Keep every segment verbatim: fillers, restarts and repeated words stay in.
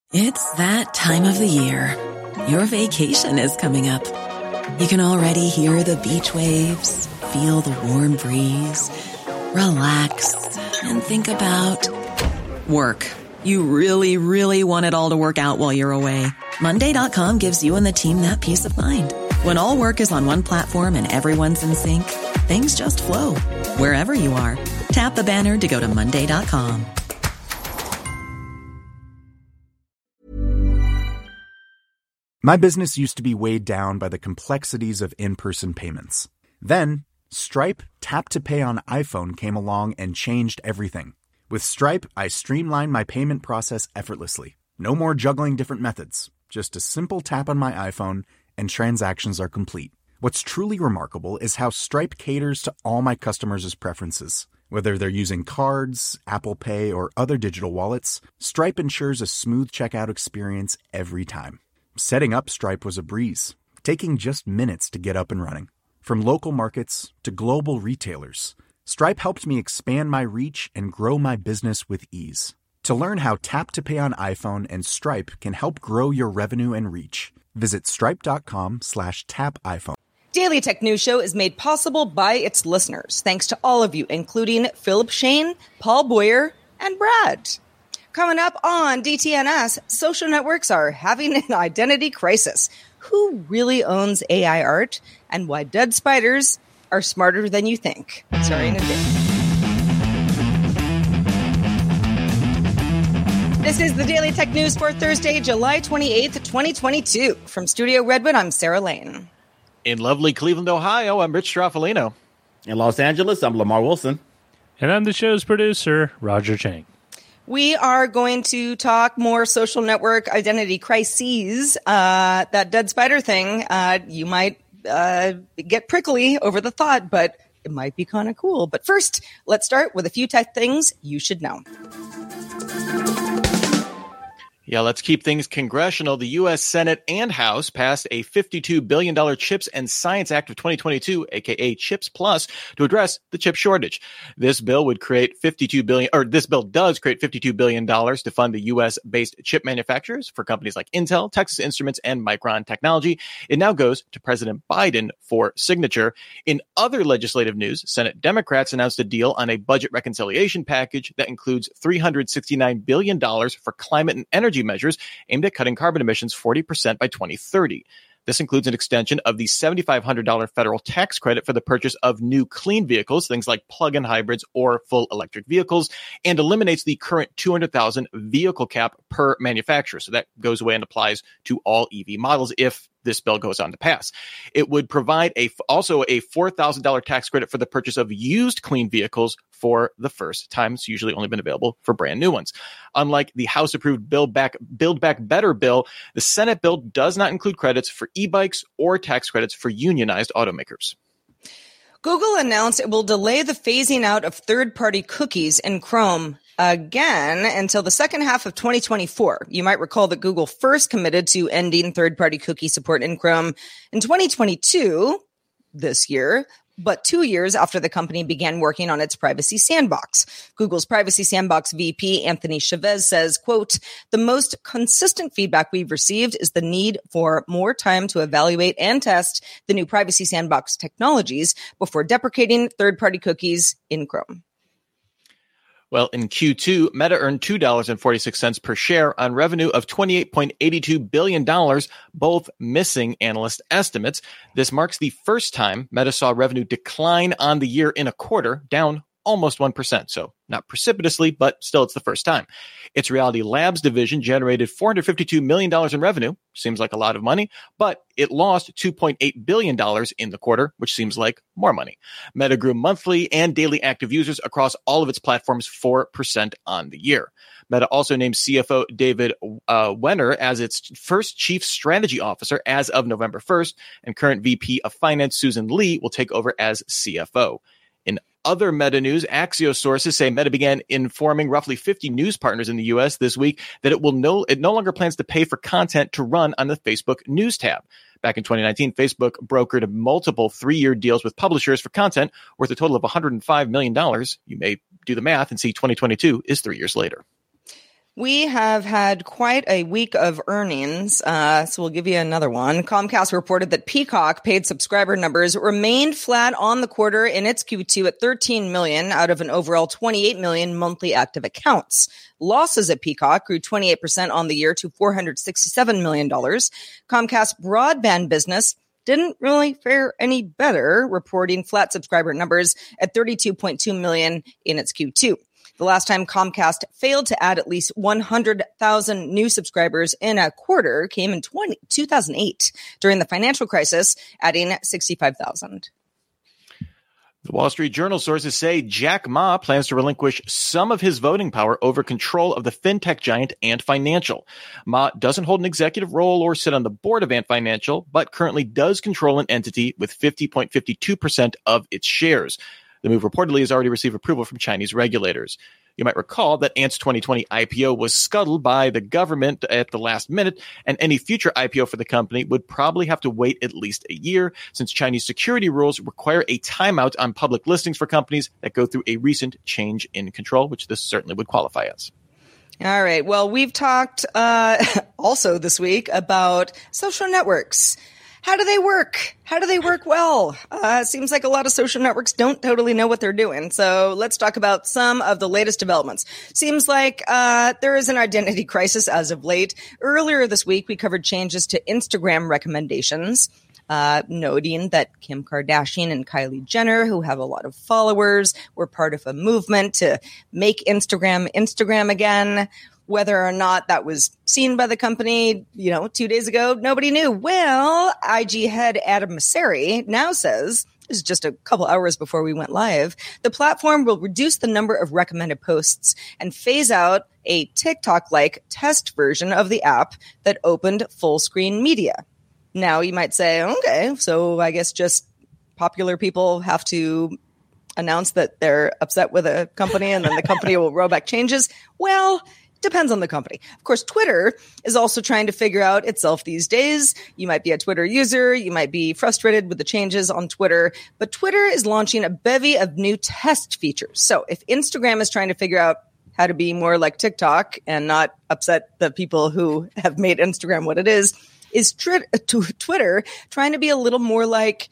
It's that time of the year. Your vacation is coming up. You can already hear the beach waves, feel the warm breeze, relax, and think about work. You really, really want it all to work out while you're away. Monday dot com gives you and the team that peace of mind. When all work is on one platform and everyone's in sync, things just flow. Wherever you are, tap the banner to go to Monday dot com. My business used to be weighed down by the complexities of in-person payments. Then, Stripe Tap to Pay on iPhone came along and changed everything. With Stripe, I streamlined my payment process effortlessly. No more juggling different methods. Just a simple tap on my iPhone and transactions are complete. What's truly remarkable is how Stripe caters to all my customers' preferences. Whether they're using cards, Apple Pay, or other digital wallets, Stripe ensures a smooth checkout experience every time. Setting up Stripe was a breeze, taking just minutes to get up and running. From local markets to global retailers, Stripe helped me expand my reach and grow my business with ease. To learn how Tap to Pay on iPhone and Stripe can help grow your revenue and reach, visit stripe.com slash tap iPhone. Daily Tech News Show is made possible by its listeners, thanks to all of you, including Philip Shane, Paul Boyer, and Brad. Coming up on D T N S, social networks are having an identity crisis. Who really owns A I art? And why dead spiders are smarter than you think. Starting in a bit. This is the Daily Tech News for Thursday, July twenty-eighth, twenty twenty-two. From Studio Redwood, I'm Sarah Lane. In lovely Cleveland, Ohio, I'm Rich Straffolino. In Los Angeles, I'm Lamar Wilson. And I'm the show's producer, Roger Chang. We are going to talk more social network identity crises. Uh, that dead spider thing, uh, you might uh, get prickly over the thought, but it might be kind of cool. But first, let's start with a few tech things you should know. Yeah, let's keep things congressional. The U S Senate and House passed a fifty-two billion dollars Chips and Science Act of twenty twenty-two, aka Chips Plus, to address the chip shortage. This bill would create fifty-two billion dollars, or this bill does create fifty-two billion dollars to fund the U S-based chip manufacturers for companies like Intel, Texas Instruments, and Micron Technology. It now goes to President Biden for signature. In other legislative news, Senate Democrats announced a deal on a budget reconciliation package that includes three hundred sixty-nine billion dollars for climate and energy measures aimed at cutting carbon emissions forty percent by twenty thirty. This includes an extension of the seven thousand five hundred dollars federal tax credit for the purchase of new clean vehicles, things like plug-in hybrids or full electric vehicles, and eliminates the current two hundred thousand vehicle cap per manufacturer. So that goes away and applies to all E V models if this bill goes on to pass. It would provide a also a four thousand dollars tax credit for the purchase of used clean vehicles for the first time. It's usually only been available for brand new ones. Unlike the House-approved Build Back, Build Back Better bill, the Senate bill does not include credits for e-bikes or tax credits for unionized automakers. Google announced it will delay the phasing out of third-party cookies in Chrome again until the second half of twenty twenty-four. You might recall that Google first committed to ending third-party cookie support in Chrome in twenty twenty-two, this year, but two years after the company began working on its Privacy Sandbox. Google's Privacy Sandbox V P, Anthony Chavez, says, quote, "The most consistent feedback we've received is the need for more time to evaluate and test the new Privacy Sandbox technologies before deprecating third-party cookies in Chrome." Well, in Q two, Meta earned two dollars and forty-six cents per share on revenue of twenty-eight point eight two billion dollars, both missing analyst estimates. This marks the first time Meta saw revenue decline on the year in a quarter, down almost one percent. So not precipitously, but still it's the first time. Its Reality Labs division generated four hundred fifty-two million dollars in revenue. Seems like a lot of money, but it lost two point eight billion dollars in the quarter, which seems like more money. Meta grew monthly and daily active users across all of its platforms four percent on the year. Meta also named C F O David uh, Wenner as its first chief strategy officer as of November first, and current V P of Finance Susan Lee will take over as C F O. In other Meta news, Axios sources say Meta began informing roughly fifty news partners in the U S this week that it will no it no longer plans to pay for content to run on the Facebook News tab. Back in twenty nineteen, Facebook brokered multiple three-year deals with publishers for content worth a total of one hundred five million dollars. You may do the math and see twenty twenty-two is three years later. We have had quite a week of earnings, uh, so we'll give you another one. Comcast reported that Peacock paid subscriber numbers remained flat on the quarter in its Q two at thirteen million out of an overall twenty-eight million monthly active accounts. Losses at Peacock grew twenty-eight percent on the year to four hundred sixty-seven million dollars. Comcast broadband business didn't really fare any better, reporting flat subscriber numbers at thirty-two point two million in its Q two. The last time Comcast failed to add at least one hundred thousand new subscribers in a quarter came in two thousand eight during the financial crisis, adding sixty-five thousand. The Wall Street Journal sources say Jack Ma plans to relinquish some of his voting power over control of the fintech giant Ant Financial. Ma doesn't hold an executive role or sit on the board of Ant Financial, but currently does control an entity with fifty point five two percent of its shares. The move reportedly has already received approval from Chinese regulators. You might recall that Ant's twenty twenty I P O was scuttled by the government at the last minute, and any future I P O for the company would probably have to wait at least a year, since Chinese security rules require a timeout on public listings for companies that go through a recent change in control, which this certainly would qualify as. All right. Well, we've talked uh, also this week about social networks. How do they work? How do they work well? Uh, it seems like a lot of social networks don't totally know what they're doing. So let's talk about some of the latest developments. Seems like uh, there is an identity crisis as of late. Earlier this week, we covered changes to Instagram recommendations, uh, noting that Kim Kardashian and Kylie Jenner, who have a lot of followers, were part of a movement to make Instagram Instagram again. Whether or not that was seen by the company, you know, two days ago, nobody knew. Well, I G head Adam Mosseri now says, this is just a couple hours before we went live, the platform will reduce the number of recommended posts and phase out a TikTok-like test version of the app that opened full screen media. Now you might say, okay, so I guess just popular people have to announce that they're upset with a company and then the company will roll back changes. Well, depends on the company. Of course, Twitter is also trying to figure out itself these days. You might be a Twitter user. You might be frustrated with the changes on Twitter. But Twitter is launching a bevy of new test features. So if Instagram is trying to figure out how to be more like TikTok and not upset the people who have made Instagram what it is, is tri- Twitter trying to be a little more like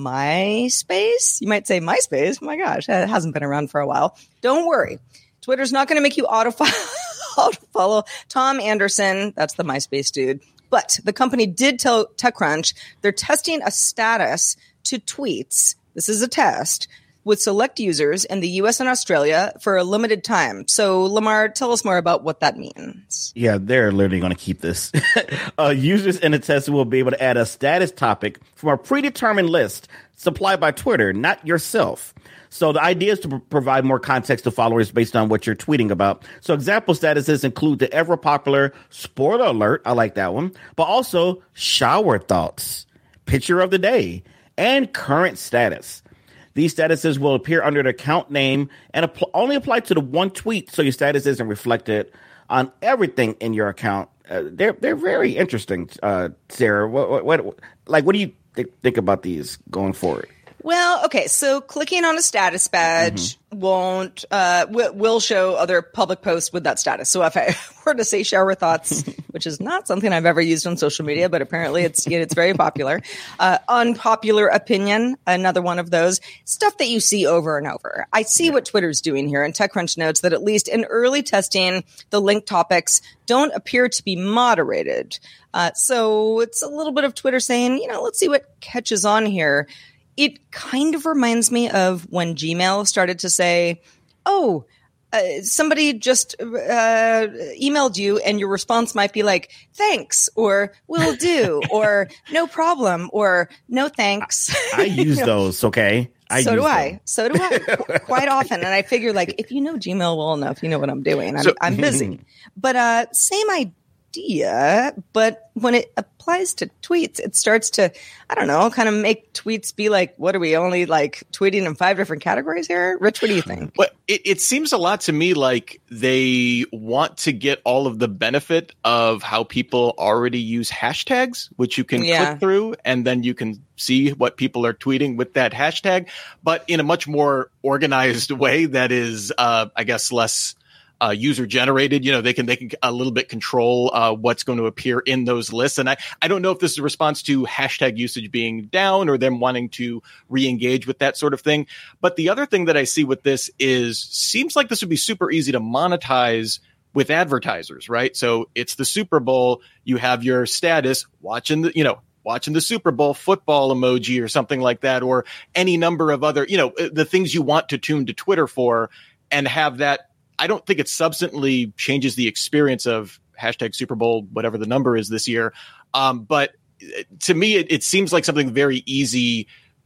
MySpace? You might say MySpace. Oh my gosh, that hasn't been around for a while. Don't worry. Twitter's not going to make you autofollow. Follow Tom Anderson. That's the MySpace dude. But the company did tell TechCrunch they're testing a status to tweets. This is a test with select users in the U S and Australia for a limited time. So, Lamar, tell us more about what that means. Yeah, they're literally going to keep this. uh, users in the test will be able to add a status topic from a predetermined list supplied by Twitter, not yourself. So the idea is to pr- provide more context to followers based on what you're tweeting about. So example statuses include the ever popular spoiler alert. I like that one. But also shower thoughts, picture of the day, and current status. These statuses will appear under the account name and apl- only apply to the one tweet. So your status isn't reflected on everything in your account. Uh, they're they're very interesting, uh, Sarah. What, what, what like what do you th- think about these going forward? Well, okay, so clicking on a status badge mm-hmm. won't uh, w- will show other public posts with that status. So if I were to say shower thoughts, which is not something I've ever used on social media, but apparently it's it's very popular. Uh, unpopular opinion, another one of those stuff that you see over and over. I see yeah. what Twitter's doing here, and TechCrunch notes that at least in early testing, the linked topics don't appear to be moderated. Uh, so it's a little bit of Twitter saying, you know, let's see what catches on here. It kind of reminds me of when Gmail started to say, oh, uh, somebody just uh, emailed you and your response might be like, thanks, or will do, or no problem, or no thanks. I use you know? those, okay? I so do them. I. So do I quite often. And I figure like, if you know Gmail well enough, you know what I'm doing. I'm, so, I'm busy. But uh, same idea. Idea, but when it applies to tweets, it starts to, I don't know, kind of make tweets be like, what are we only like tweeting in five different categories here? Rich, what do you think? Well, it, it seems a lot to me like they want to get all of the benefit of how people already use hashtags, which you can yeah. click through and then you can see what people are tweeting with that hashtag, but in a much more organized way that is, uh, I guess, less uh, user generated. You know, they can they can a little bit control uh, what's going to appear in those lists. And I, I don't know if this is a response to hashtag usage being down or them wanting to re-engage with that sort of thing. But the other thing that I see with this is seems like this would be super easy to monetize with advertisers, right? So it's the Super Bowl. You have your status watching the, you know, watching the Super Bowl football emoji or something like that, or any number of other, you know, the things you want to tune to Twitter for, and have that. I don't think it substantially changes the experience of hashtag Super Bowl, whatever the number is this year. Um, but to me, it, it seems like something very easy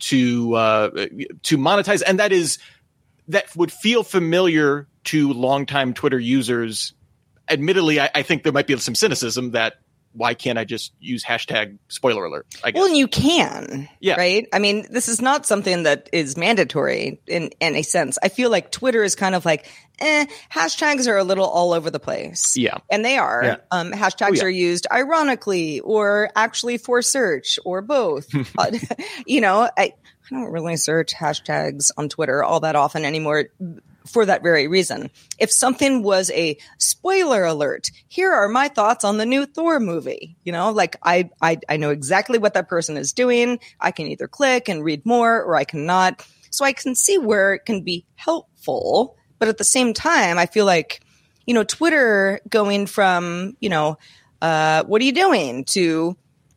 to uh, to monetize. And that is, that would feel familiar to longtime Twitter users. Admittedly, I, I think there might be some cynicism that, why can't I just use hashtag spoiler alert? I guess. Well, you can, yeah. right? I mean, this is not something that is mandatory in any sense. I feel like Twitter is kind of like, eh, hashtags are a little all over the place. Yeah. And they are. Yeah. Um, hashtags Oh, yeah. are used ironically or actually for search or both. uh, you know, I, I don't really search hashtags on Twitter all that often anymore. For that very reason. If something was a spoiler alert, here are my thoughts on the new Thor movie. You know, like I, I, I know exactly what that person is doing. I can either click and read more or I cannot. So I can see where it can be helpful. But at the same time, I feel like, you know, Twitter going from, you know, uh, what are you doing to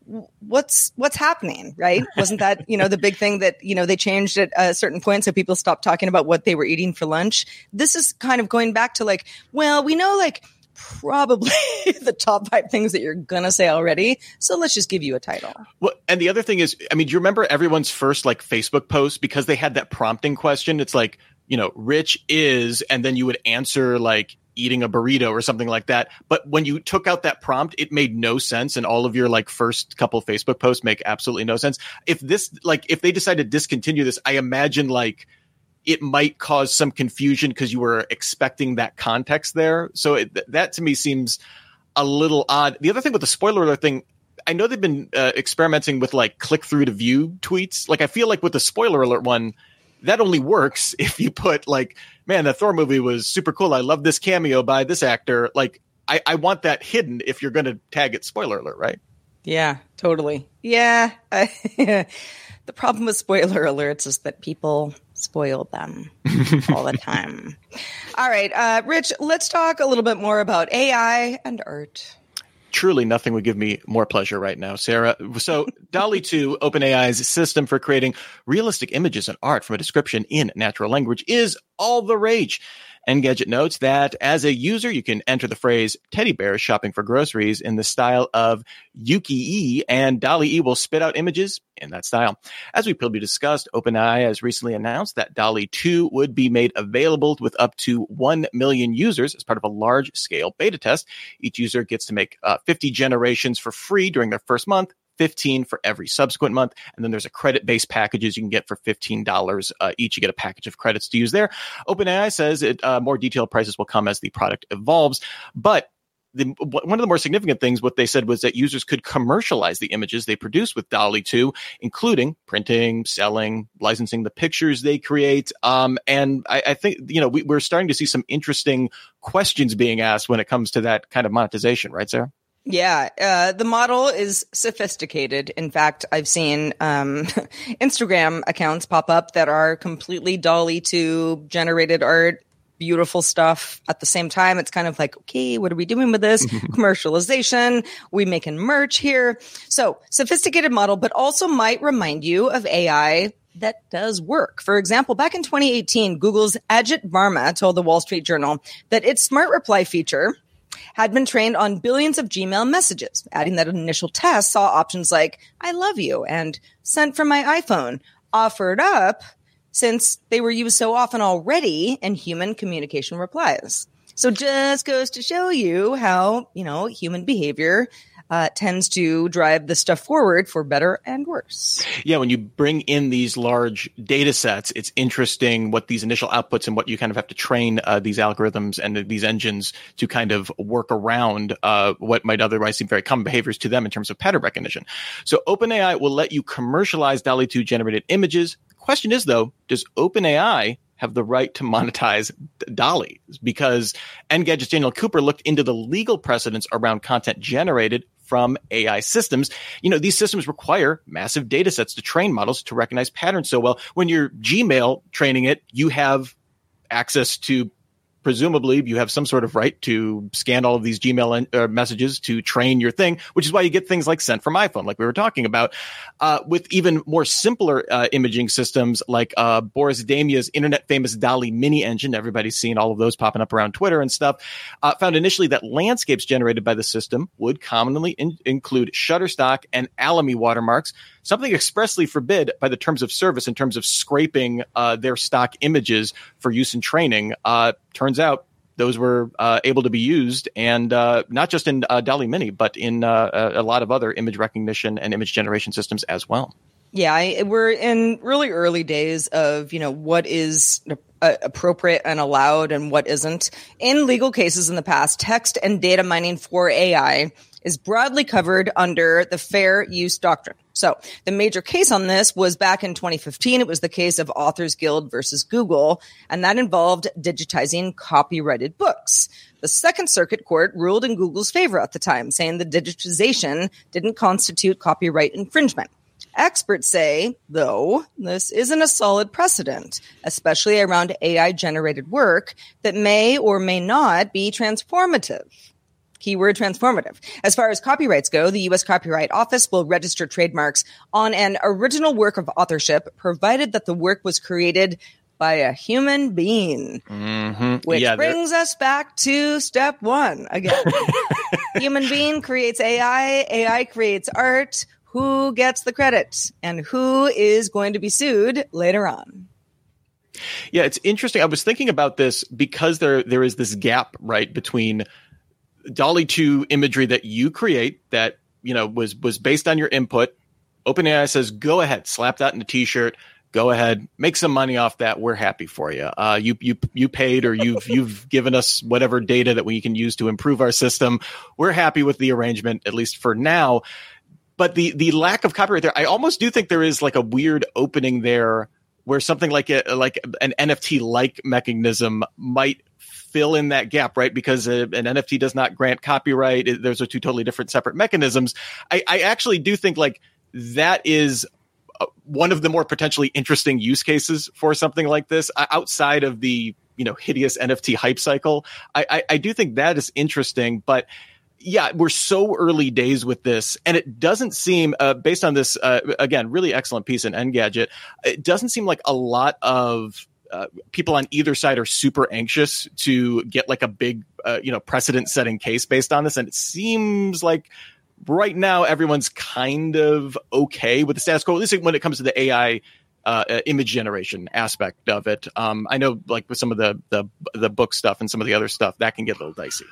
what's what's happening, right? Wasn't that, you know, the big thing that, you know, they changed at a certain point so people stopped talking about what they were eating for lunch? This is kind of going back to like, well, we know like probably the top five things that you're gonna say already, so let's just give you a title. Well, and the other thing is, I mean, do you remember everyone's first like Facebook post, because they had that prompting question? It's like, you know, Rich is, and then you would answer like eating a burrito or something like that. But when you took out that prompt, it made no sense. And all of your like first couple of Facebook posts make absolutely no sense. If this, like, if they decide to discontinue this, I imagine like it might cause some confusion because you were expecting that context there. So it, that to me seems a little odd. The other thing with the spoiler alert thing, I know they've been uh, experimenting with like click through to view tweets. Like I feel like with the spoiler alert one, that only works if you put like, man, the Thor movie was super cool. I love this cameo by this actor. Like, I, I want that hidden if you're going to tag it spoiler alert, right? Yeah, totally. Yeah. The problem with spoiler alerts is that people spoil them all the time. All right, uh, Rich, let's talk a little bit more about A I and art. Truly nothing would give me more pleasure right now, Sarah. So DALL-E two, OpenAI's system for creating realistic images and art from a description in natural language, is all the rage. Engadget notes that as a user, you can enter the phrase teddy bear shopping for groceries in the style of Yuki-E, and DALL-E will spit out images in that style. As we previously discussed, OpenAI has recently announced that DALL-E two would be made available with up to one million users as part of a large-scale beta test. Each user gets to make uh, fifty generations for free during their first month, fifteen for every subsequent month. And then there's a credit-based packages you can get for fifteen dollars uh, each. You get a package of credits to use there. OpenAI says it uh, more detailed prices will come as the product evolves. But the, one of the more significant things, what they said was that users could commercialize the images they produce with DALL-E two, including printing, selling, licensing the pictures they create. Um, and I, I think, you know, we, we're starting to see some interesting questions being asked when it comes to that kind of monetization, right, Sarah? Yeah, uh, the model is sophisticated. In fact, I've seen um, Instagram accounts pop up that are completely DALL-E two generated art, beautiful stuff. At the same time, it's kind of like, okay, what are we doing with this? Commercialization, we making merch here. So sophisticated model, but also might remind you of A I that does work. For example, back in twenty eighteen, Google's Ajit Varma told the Wall Street Journal that its Smart Reply feature had been trained on billions of Gmail messages, adding that initial test saw options like, I love you, and sent from my iPhone, offered up since they were used so often already in human communication replies. So just goes to show you how, you know, human behavior uh, tends to drive the stuff forward for better and worse. Yeah, when you bring in these large data sets, it's interesting what these initial outputs and what you kind of have to train uh, these algorithms and these engines to kind of work around uh, what might otherwise seem very common behaviors to them in terms of pattern recognition. So OpenAI will let you commercialize DALL-E two generated images. The question is, though, does OpenAI have the right to monetize DALL-E, because Engadget's Daniel Cooper looked into the legal precedents around content generated from A I systems. You know, these systems require massive data sets to train models to recognize patterns so well. When you're Gmail training it, you have access to, presumably, you have some sort of right to scan all of these Gmail en- uh, messages to train your thing, which is why you get things like Sent from iPhone, like we were talking about. Uh, with even more simpler uh, imaging systems like uh, Boris Damia's internet-famous DALL-E mini engine, everybody's seen all of those popping up around Twitter and stuff, uh, found initially that landscapes generated by the system would commonly in- include Shutterstock and Alamy watermarks, something expressly forbid by the terms of service in terms of scraping uh, their stock images for use in training. Uh, turns out those were uh, able to be used, and uh, not just in uh, DALL-E Mini, but in uh, a, a lot of other image recognition and image generation systems as well. Yeah, I, we're in really early days of, you know, what is uh, appropriate and allowed and what isn't. In legal cases in the past, text and data mining for A I is broadly covered under the fair use doctrine. So the major case on this was back in twenty fifteen. It was the case of Authors Guild versus Google, and that involved digitizing copyrighted books. The Second Circuit Court ruled in Google's favor at the time, saying the digitization didn't constitute copyright infringement. Experts say, though, this isn't a solid precedent, especially around A I-generated work that may or may not be transformative. Keyword transformative. As far as copyrights go, the U S Copyright Office will register trademarks on an original work of authorship, provided that the work was created by a human being. Mm-hmm. Which yeah, brings us back to step one again. Human being creates A I, A I creates art. Who gets the credit? And who is going to be sued later on? Yeah, it's interesting. I was thinking about this because there there is this gap, right, between DALL-E two imagery that you create that, you know, was was based on your input. OpenAI says, go ahead, slap that in a t-shirt. Go ahead, make some money off that. We're happy for you. Uh, you you you paid, or you've you've given us whatever data that we can use to improve our system. We're happy with the arrangement, at least for now. But the the lack of copyright there, I almost do think there is like a weird opening there where something like a like an N F T-like mechanism might fill in that gap, right? Because a, an N F T does not grant copyright. It, those are two totally different separate mechanisms. I, I actually do think like that is one of the more potentially interesting use cases for something like this outside of the, you know, hideous N F T hype cycle. I, I, I do think that is interesting, but yeah, we're so early days with this, and it doesn't seem, uh, based on this, uh, again, really excellent piece in Engadget, it doesn't seem like a lot of uh, people on either side are super anxious to get like a big, uh, you know, precedent-setting case based on this, and it seems like right now everyone's kind of okay with the status quo, at least when it comes to the A I uh, image generation aspect of it. Um, I know, like with some of the, the the book stuff and some of the other stuff, that can get a little dicey.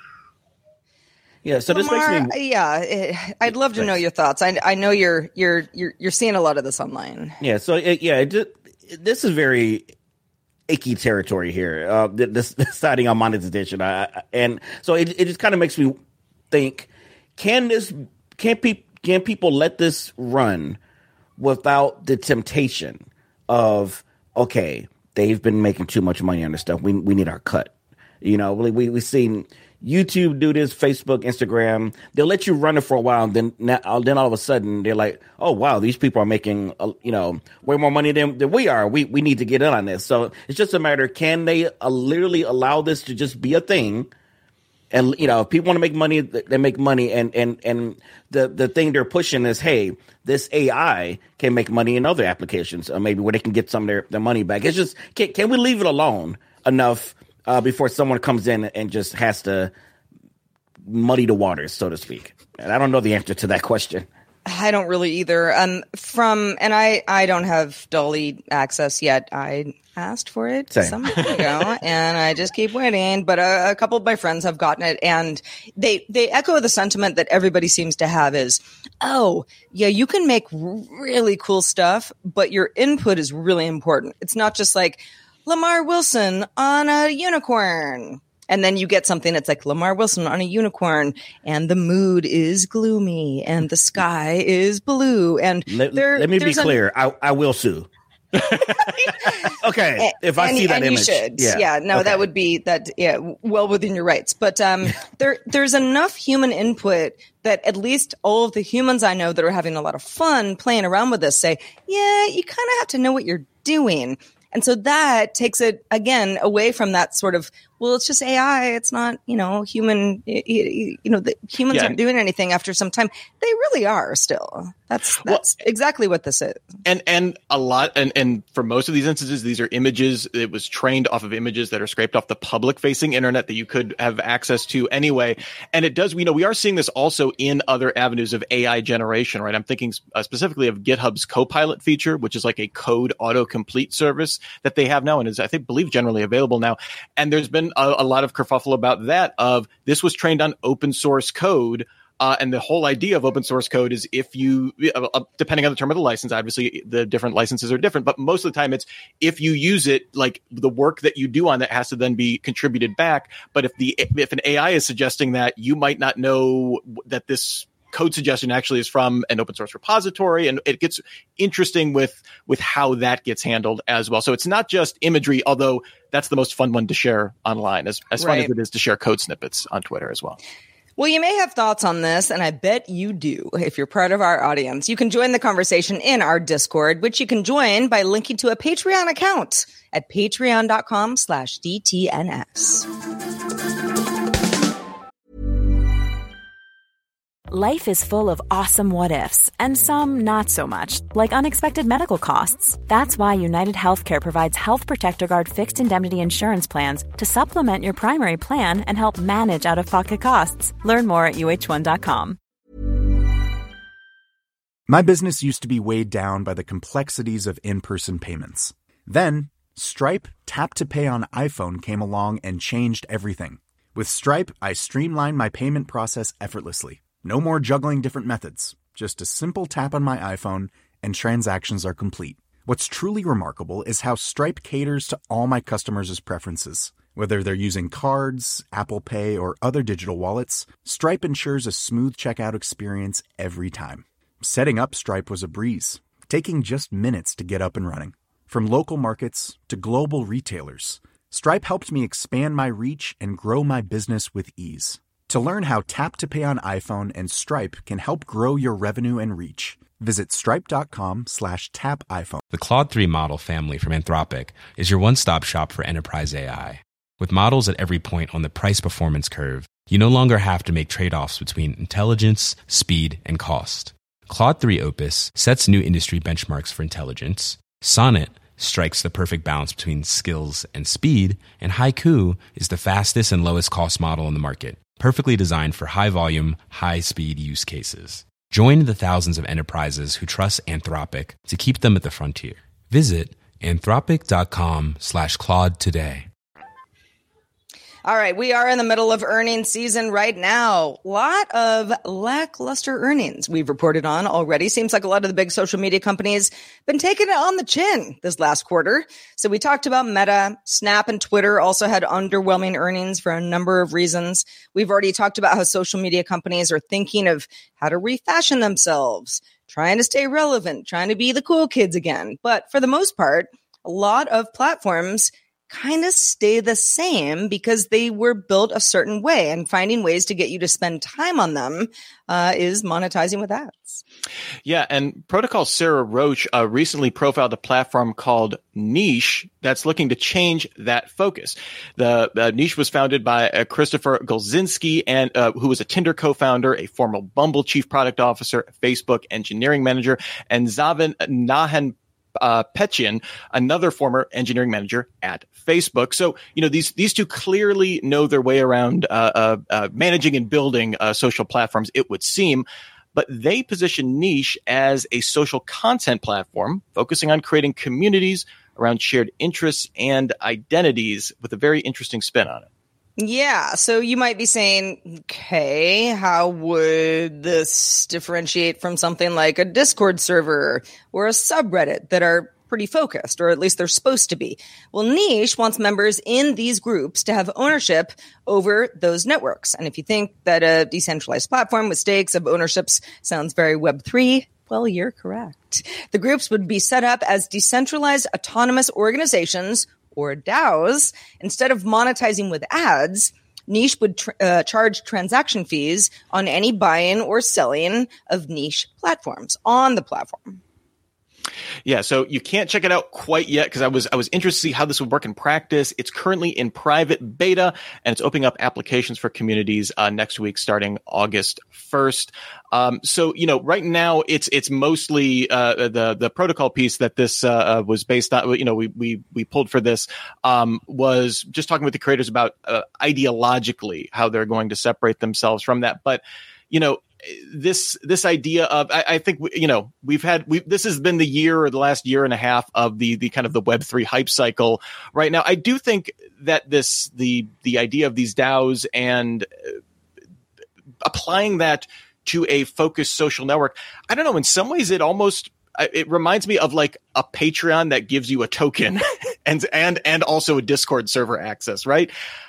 Yeah, so this Lamar, makes me. Yeah, it, I'd love to know your thoughts. I, I know you're you're you're you're seeing a lot of this online. Yeah, so it, yeah, it just, this is very icky territory here. Uh, this deciding on monetization, I, I, and so it it just kind of makes me think: Can this can pe- can people let this run without the temptation of, okay, they've been making too much money on this stuff. We we need our cut. You know, we we we've seen YouTube do this, Facebook, Instagram. They'll let you run it for a while, and then now, then all of a sudden they're like, "Oh wow, these people are making uh, you know way more money than, than we are. We we need to get in on this." So it's just a matter: can they uh, literally allow this to just be a thing? And you know, if people want to make money, they make money. And and and the the thing they're pushing is, hey, this A I can make money in other applications, or maybe where they can get some of their, their money back. It's just can can we leave it alone enough? Uh, before someone comes in and just has to muddy the waters, so to speak. And I don't know the answer to that question. I don't really either. Um, from and I, I don't have DALL-E access yet. I asked for it Same. some time ago, and I just keep waiting. But a, a couple of my friends have gotten it, and they they echo the sentiment that everybody seems to have: is, oh, yeah, you can make really cool stuff, but your input is really important. It's not just like Lamar Wilson on a unicorn. And then you get something that's like Lamar Wilson on a unicorn, and the mood is gloomy, and the sky is blue. And let, there, let me be a, clear. I, I will sue. Okay, if I and, see that and image, you should. yeah, yeah no, okay. that would be that. Yeah, well within your rights. But um, there, there's enough human input that at least all of the humans I know that are having a lot of fun playing around with this say, yeah, you kind of have to know what you're doing. And so that takes it, again, away from that sort of, well, it's just A I. It's not, you know, human, you know, the humans Yeah. aren't doing anything after some time. They really are still. That's that's Well, exactly what this is. And and a lot and, and for most of these instances, these are images. It was trained off of images that are scraped off the public facing internet that you could have access to anyway. And it does, you know, we are seeing this also in other avenues of A I generation, right? I'm thinking uh, specifically of GitHub's Copilot feature, which is like a code autocomplete service that they have now and is, I think, believe generally available now. And there's been a, a lot of kerfuffle about that of this was trained on open source code. Uh, and the whole idea of open source code is if you, uh, depending on the term of the license, obviously the different licenses are different, but most of the time it's if you use it, like the work that you do on that has to then be contributed back. But if the if an A I is suggesting that, you might not know that this code suggestion actually is from an open source repository, and it gets interesting with with how that gets handled as well. So it's not just imagery, although that's the most fun one to share online, as as fun Right. as it is to share code snippets on Twitter as well. Well, you may have thoughts on this, and I bet you do. If you're part of our audience, you can join the conversation in our Discord, which you can join by linking to a Patreon account at patreon.com slash DTNS. Life is full of awesome what-ifs, and some not so much, like unexpected medical costs. That's why United Healthcare provides Health Protector Guard fixed indemnity insurance plans to supplement your primary plan and help manage out-of-pocket costs. Learn more at U H one dot com. My business used to be weighed down by the complexities of in-person payments. Then, Stripe Tap to Pay on iPhone came along and changed everything. With Stripe, I streamlined my payment process effortlessly. No more juggling different methods. Just a simple tap on my iPhone and transactions are complete. What's truly remarkable is how Stripe caters to all my customers' preferences. Whether they're using cards, Apple Pay, or other digital wallets, Stripe ensures a smooth checkout experience every time. Setting up Stripe was a breeze, taking just minutes to get up and running. From local markets to global retailers, Stripe helped me expand my reach and grow my business with ease. To learn how Tap to Pay on iPhone and Stripe can help grow your revenue and reach, visit stripe.com slash tap iPhone. The Claude three model family from Anthropic is your one-stop shop for enterprise A I. With models at every point on the price-performance curve, you no longer have to make trade-offs between intelligence, speed, and cost. Claude three Opus sets new industry benchmarks for intelligence. Sonnet strikes the perfect balance between skills and speed. And Haiku is the fastest and lowest cost model in the market, perfectly designed for high-volume, high-speed use cases. Join the thousands of enterprises who trust Anthropic to keep them at the frontier. Visit anthropic.com slash Claude today. All right, we are in the middle of earnings season right now. A lot of lackluster earnings we've reported on already. Seems like a lot of the big social media companies been taking it on the chin this last quarter. So we talked about Meta, Snap, and Twitter also had underwhelming earnings for a number of reasons. We've already talked about how social media companies are thinking of how to refashion themselves, trying to stay relevant, trying to be the cool kids again. But for the most part, a lot of platforms kind of stay the same because they were built a certain way, and finding ways to get you to spend time on them uh, is monetizing with ads. Yeah, and Protocol Sarah Roach uh, recently profiled a platform called Niche that's looking to change that focus. The uh, Niche was founded by uh, Christopher Golzinski, and uh, who was a Tinder co-founder, a former Bumble chief product officer, Facebook engineering manager, and Zaven Nahan Uh, Petchian, another former engineering manager at Facebook. So, you know, these these two clearly know their way around uh, uh, uh, managing and building uh, social platforms, it would seem. But they position Niche as a social content platform focusing on creating communities around shared interests and identities with a very interesting spin on it. Yeah. So you might be saying, okay, how would this differentiate from something like a Discord server or a subreddit that are pretty focused, or at least they're supposed to be? Well, Niche wants members in these groups to have ownership over those networks. And if you think that a decentralized platform with stakes of ownerships sounds very Web three, Well, you're correct. The groups would be set up as decentralized autonomous organizations, or DAOs. Instead of monetizing with ads, Niche would tr- uh, charge transaction fees on any buying or selling of niche platforms on the platform. Yeah, so you can't check it out quite yet because I was I was interested to see how this would work in practice. It's currently in private beta, and it's opening up applications for communities uh, next week, starting August first. Um, so you know, right now it's it's mostly uh, the the protocol piece that this uh, was based on. You know, we we we pulled for this um, was just talking with the creators about uh, ideologically how they're going to separate themselves from that, but you know. This this idea of I, I think you know we've had we this has been the year or the last year and a half of the the kind of the Web three hype cycle right now. I do think that this the the idea of these DAOs and uh, applying that to a focused social network, I don't know. In some ways, it almost it reminds me of like a Patreon that gives you a token and and and also a Discord server access. Right?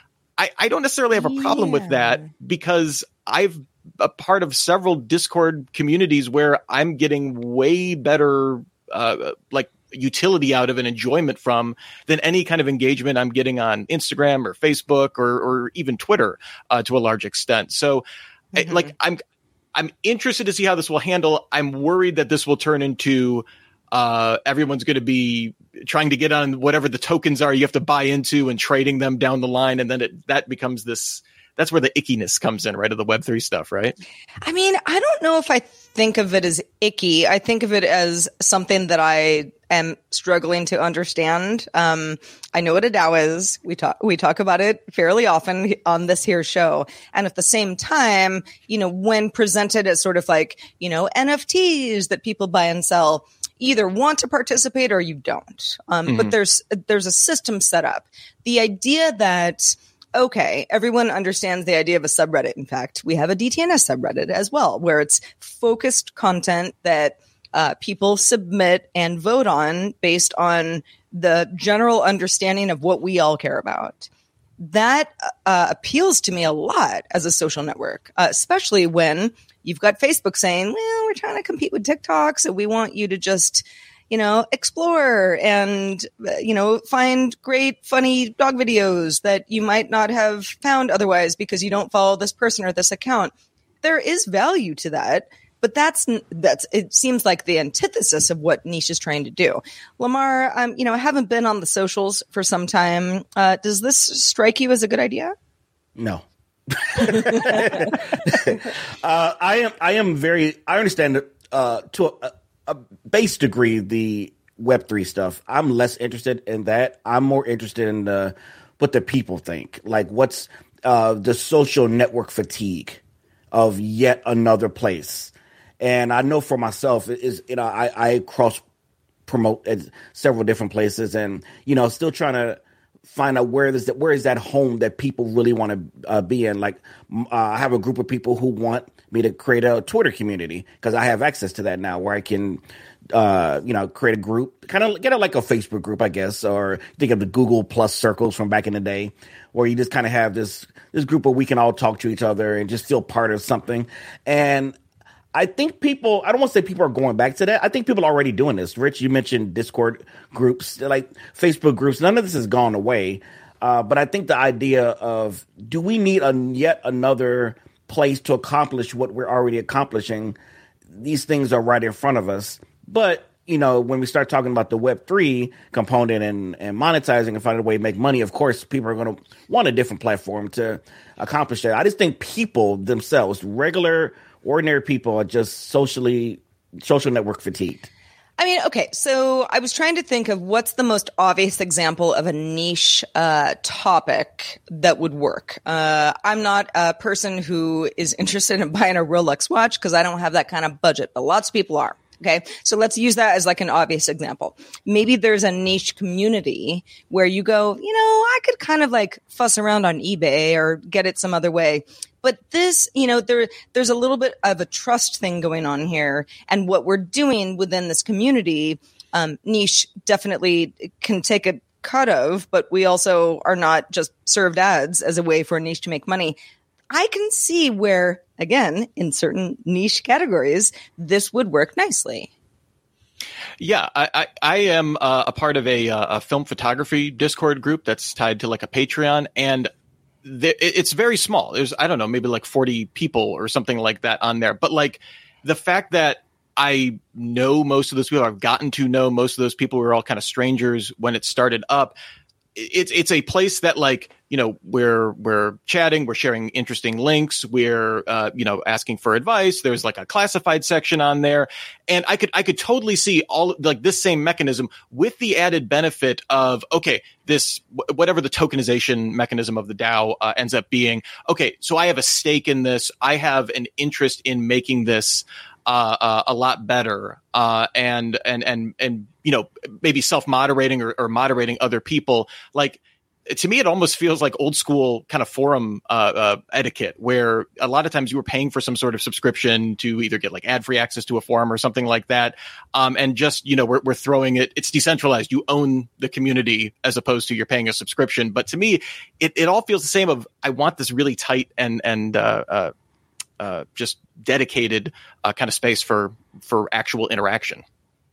I I don't necessarily have a problem yeah. with that because I've a part of several Discord communities where I'm getting way better, uh, like utility out of and enjoyment from than any kind of engagement I'm getting on Instagram or Facebook or, or even Twitter, uh, to a large extent. So mm-hmm. I, like, I'm, I'm interested to see how this will handle. I'm worried that this will turn into, uh, everyone's going to be trying to get on whatever the tokens are you have to buy into and trading them down the line. And then it, that becomes this, that's where the ickiness comes in, right? Of the Web three stuff, right? I mean, I don't know if I think of it as icky. I think of it as something that I am struggling to understand. Um, I know what a DAO is. We talk, we talk about it fairly often on this here show. And at the same time, you know, when presented as sort of like, you know, N F Ts that people buy and sell, either want to participate or you don't. Um, mm-hmm. But there's, there's a system set up. The idea that, okay, everyone understands the idea of a subreddit. In fact, we have a D T N S subreddit as well, where it's focused content that uh, people submit and vote on based on the general understanding of what we all care about. That uh, appeals to me a lot as a social network, uh, especially when you've got Facebook saying, well, we're trying to compete with TikTok, so we want you to just, you know, explore and, you know, find great, funny dog videos that you might not have found otherwise because you don't follow this person or this account. There is value to that, but that's, that's, it seems like the antithesis of what Niche is trying to do. Lamar, um, you know, I haven't been on the socials for some time. Uh, does this strike you as a good idea? No. uh, I am, I am very, I understand that, uh, to a, a base degree, the Web three stuff. I'm less interested in that. I'm more interested in the, what the people think. Like what's uh, the social network fatigue of yet another place. And I know for myself, it is, you know, I, I cross promote at several different places and, you know, still trying to find out where is that, where is that home that people really want to uh, be in. Like uh, I have a group of people who want me to create a Twitter community because I have access to that now where I can, uh, you know, create a group, kind of get it like a Facebook group, I guess, or think of the Google Plus circles from back in the day where you just kind of have this, this group where we can all talk to each other and just feel part of something. And I think people, I don't want to say people are going back to that. I think people are already doing this. Rich, you mentioned Discord groups, like Facebook groups. None of this has gone away. Uh, but I think the idea of, do we need a, yet another place to accomplish what we're already accomplishing? These things are right in front of us. But, you know, when we start talking about the Web three component and, and monetizing and finding a way to make money, of course, people are going to want a different platform to accomplish that. I just think people themselves, regular ordinary people, are just socially, social network fatigued. I mean, okay, so I was trying to think of what's the most obvious example of a niche uh, topic that would work. Uh, I'm not a person who is interested in buying a Rolex watch because I don't have that kind of budget, but lots of people are. Okay, so let's use that as like an obvious example. Maybe there's a niche community where you go, you know, I could kind of like fuss around on eBay or get it some other way. But this, you know, there, there's a little bit of a trust thing going on here. And what we're doing within this community, um, Niche definitely can take a cut of, but we also are not just served ads as a way for a niche to make money. I can see where, again, in certain niche categories, this would work nicely. Yeah, I, I, I am uh, a part of a, uh, a film photography Discord group that's tied to like a Patreon, and the, it's very small. There's, I don't know, maybe like forty people or something like that on there. But like the fact that I know most of those people, I've gotten to know most of those people who were all kind of strangers when it started up. It's it's a place that, like, you know, we're we're chatting, we're sharing interesting links, we're uh, you know, asking for advice. There's like a classified section on there, and I could I could totally see all like this same mechanism with the added benefit of, okay, this whatever the tokenization mechanism of the DAO uh, ends up being. Okay, so I have a stake in this. I have an interest in making this Uh, uh, a lot better, uh, and and and and you know, maybe self-moderating or, or moderating other people. Like, to me, it almost feels like old school kind of forum uh, uh, etiquette, where a lot of times you were paying for some sort of subscription to either get like ad-free access to a forum or something like that, um, and just, you know, we're we're throwing it. It's decentralized. You own the community as opposed to you're paying a subscription. But to me, it it all feels the same. Of I want this really tight and and uh, uh, uh, just dedicated uh, kind of space for for actual interaction.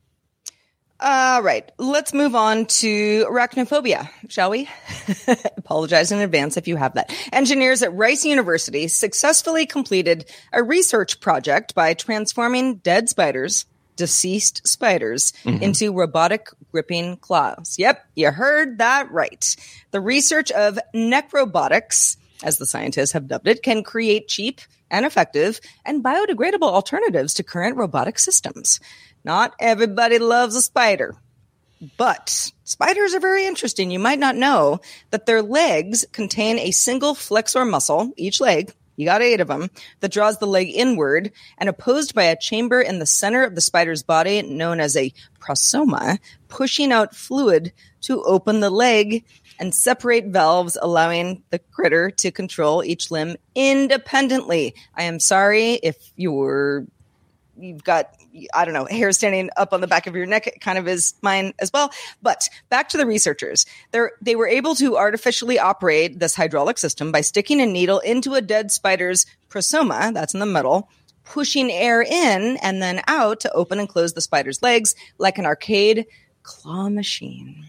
All right, let's move on to arachnophobia, shall we? Apologize in advance if you have that. Engineers at Rice University successfully completed a research project by transforming dead spiders, deceased spiders, mm-hmm. into robotic gripping claws. Yep, you heard that right. The research of necrobotics, as the scientists have dubbed it, can create cheap and effective and biodegradable alternatives to current robotic systems. Not everybody loves a spider, but spiders are very interesting. You might not know that their legs contain a single flexor muscle, each leg, you got eight of them, that draws the leg inward and opposed by a chamber in the center of the spider's body known as a prosoma, pushing out fluid to open the leg and separate valves, allowing the critter to control each limb independently. I am sorry if you're, you've got, I don't know, hair standing up on the back of your neck. It kind of is mine as well. But back to the researchers. They're, they were able to artificially operate this hydraulic system by sticking a needle into a dead spider's prosoma, that's in the middle, pushing air in and then out to open and close the spider's legs like an arcade claw machine.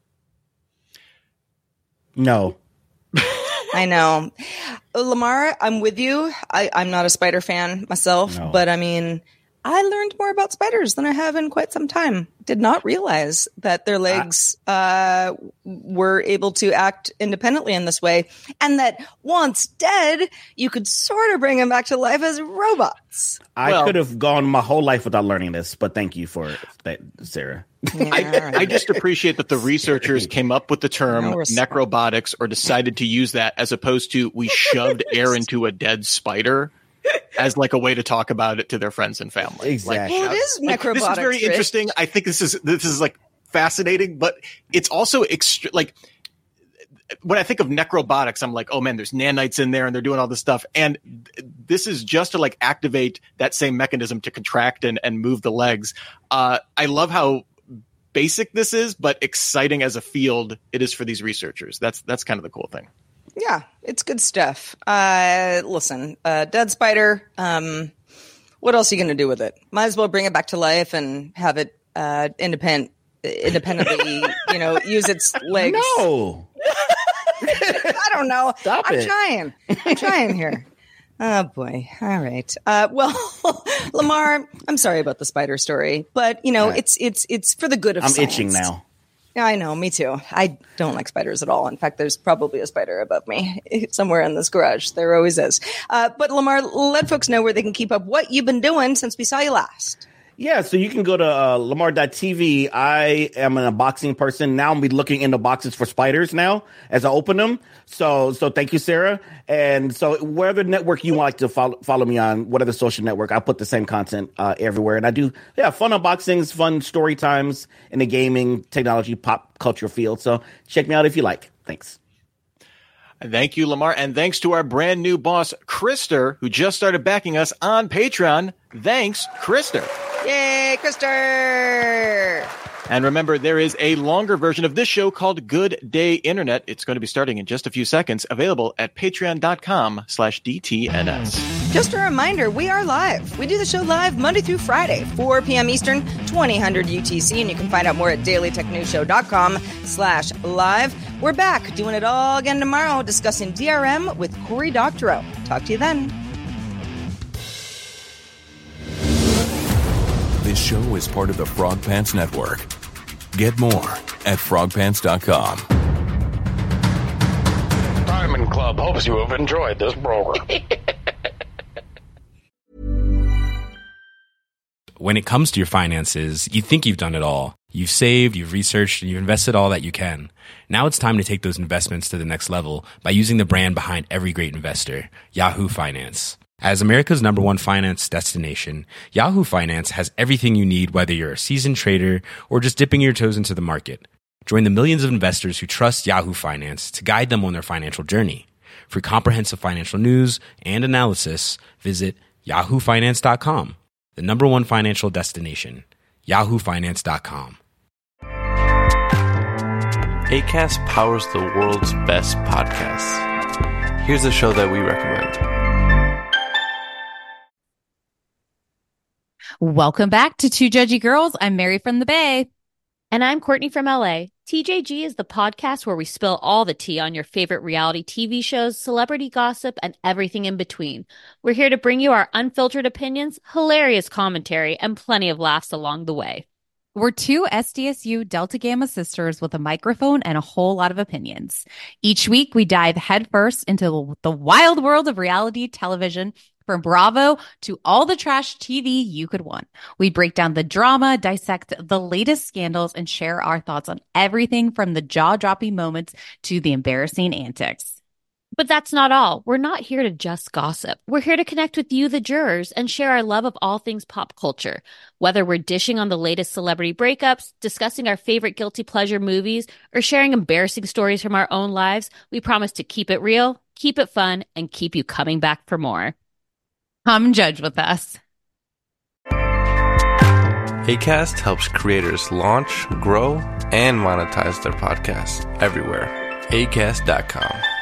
No. I know. Lamar, I'm with you. I, I'm not a spider fan myself, no. But I mean, I learned more about spiders than I have in quite some time. Did not realize that their legs uh, were able to act independently in this way, and that once dead, you could sort of bring them back to life as robots. I well, could have gone my whole life without learning this, but thank you for that, Sarah. Yeah, I, right. I just appreciate that the researchers came up with the term No necrobotics, or decided to use that, as opposed to we shoved air into a dead spider as like a way to talk about it to their friends and family. Exactly. Well, it is like, necrobotics. This is very Rich. interesting. I think this is this is like fascinating, but it's also extra. Like, when I think of necrobotics, I'm like, oh man, there's nanites in there and they're doing all this stuff. And this is just to like activate that same mechanism to contract and, and move the legs. Uh, I love how basic this is, but exciting as a field it is for these researchers. That's that's kind of the cool thing. Yeah, it's good stuff. Uh, listen, uh, dead spider. Um, what else are you going to do with it? Might as well bring it back to life and have it uh, independent, independently, you know, use its legs. No. I don't know. Stop I'm it. trying. I'm trying here. Oh boy. All right. Uh, well, Lamar, I'm sorry about the spider story, but you know, Right. it's it's it's for the good of I'm science. itching now. Yeah, I know. Me too. I don't like spiders at all. In fact, there's probably a spider above me somewhere in this garage. There always is. Uh, but Lamar, let folks know where they can keep up what you've been doing since we saw you last. Yeah, so you can go to uh, lamar dot t v. I am an unboxing person. Now I'm be looking into boxes for spiders now as I open them. So so thank you, Sarah. And so whatever network you like to follow, follow me on, whatever social network, I put the same content uh, everywhere. And I do, yeah, fun unboxings, fun story times in the gaming, technology, pop culture field. So check me out if you like. Thanks. Thank you, Lamar. And thanks to our brand new boss, Krister, who just started backing us on Patreon. Thanks, Krister. Yay, Krister! And remember, there is a longer version of this show called Good Day Internet. It's going to be starting in just a few seconds, available at patreon.com slash DTNS. Just a reminder, we are live. We do the show live Monday through Friday, four p.m. Eastern, twenty hundred U T C, and you can find out more at dailytechnewsshow.com slash live. We're back doing it all again tomorrow, discussing D R M with Cory Doctorow. Talk to you then. This show is part of the Frog Pants Network. Get more at frog pants dot com. Diamond Club hopes you have enjoyed this program. When it comes to your finances, you think you've done it all. You've saved, you've researched, and you've invested all that you can. Now it's time to take those investments to the next level by using the brand behind every great investor, Yahoo Finance. As America's number one finance destination, Yahoo Finance has everything you need, whether you're a seasoned trader or just dipping your toes into the market. Join the millions of investors who trust Yahoo Finance to guide them on their financial journey. For comprehensive financial news and analysis, visit yahoo finance dot com, the number one financial destination, yahoo finance dot com. Acast powers the world's best podcasts. Here's a show that we recommend. Welcome back to Two Judgy Girls. I'm Mary from the Bay. And I'm Courtney from L A. T J G is the podcast where we spill all the tea on your favorite reality T V shows, celebrity gossip, and everything in between. We're here to bring you our unfiltered opinions, hilarious commentary, and plenty of laughs along the way. We're two S D S U Delta Gamma sisters with a microphone and a whole lot of opinions. Each week, we dive headfirst into the wild world of reality television, from Bravo to all the trash T V you could want. We break down the drama, dissect the latest scandals, and share our thoughts on everything from the jaw-dropping moments to the embarrassing antics. But that's not all. We're not here to just gossip. We're here to connect with you, the jurors, and share our love of all things pop culture. Whether we're dishing on the latest celebrity breakups, discussing our favorite guilty pleasure movies, or sharing embarrassing stories from our own lives, we promise to keep it real, keep it fun, and keep you coming back for more. Come judge with us. Acast helps creators launch, grow, and monetize their podcasts everywhere. acast dot com.